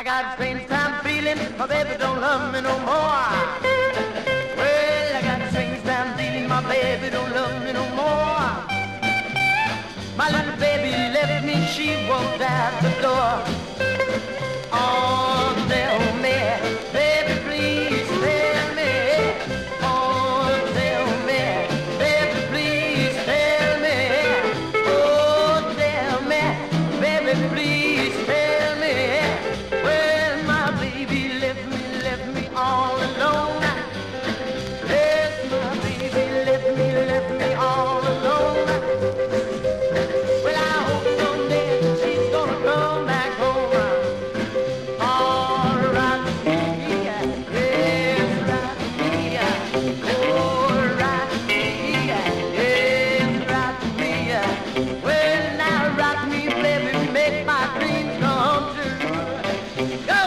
I got strange time feeling, my baby don't love me no more. Well, I got strange time feeling, my baby don't love me no more. My little baby left me, she walked out the door. Oh, tell me, baby, please tell me. Oh, tell me, baby, please tell me. Oh, tell me, baby, please tell me. Well, my baby left me all alone. Yes, my baby left me all alone. Well, I hope someday she's gonna come back home. All right, yeah, yes, right, yeah. Oh, right, yeah, yes, right, yeah. Well, now rock me, baby, make my dreams come true.